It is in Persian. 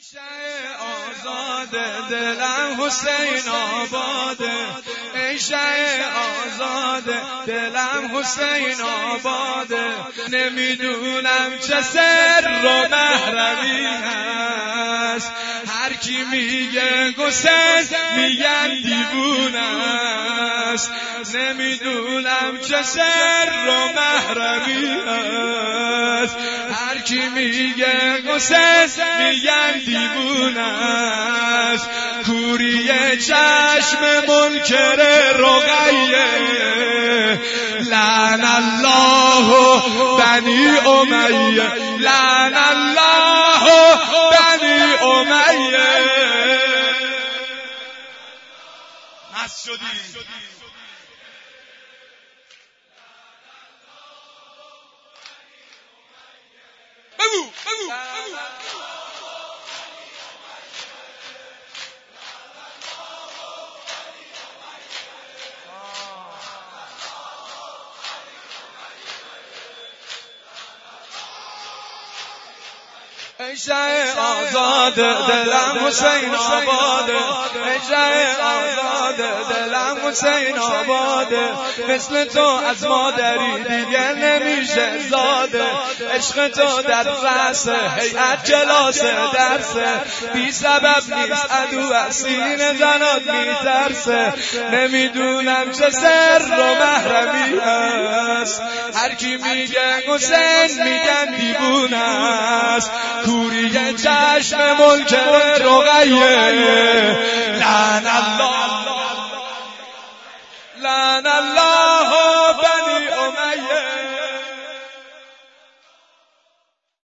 شه آزاده دلم حسین آباده، ای شه آزاده دلم حسین آباده. نمیدونم چه سر و محرمی هست، هر کی میگه حسین میگن دیوونه است. نمیدونم چه سر و محرمی هست، هر کی میگه حسین میگن دیوونه است. کوری چشم منکر رقیه، لعن الله بنی امیه، لعن الله بنی امیه. مست شدی بگو بگو ای شه آزاده دلم حسین آباده، ای شه آزاده دلم حسین آباده. مثل تو از مادری دیگه نمیشه زاده، عشق تو در رأس هیئت کلاس درسه. بی سبب نیست عدو از سینه زنات میترسه. نمیدونم چه سر و محرمی هست، هر کی میگه حسین میگن دیوونه است. کوری چشم منکر رقیه، لعن الله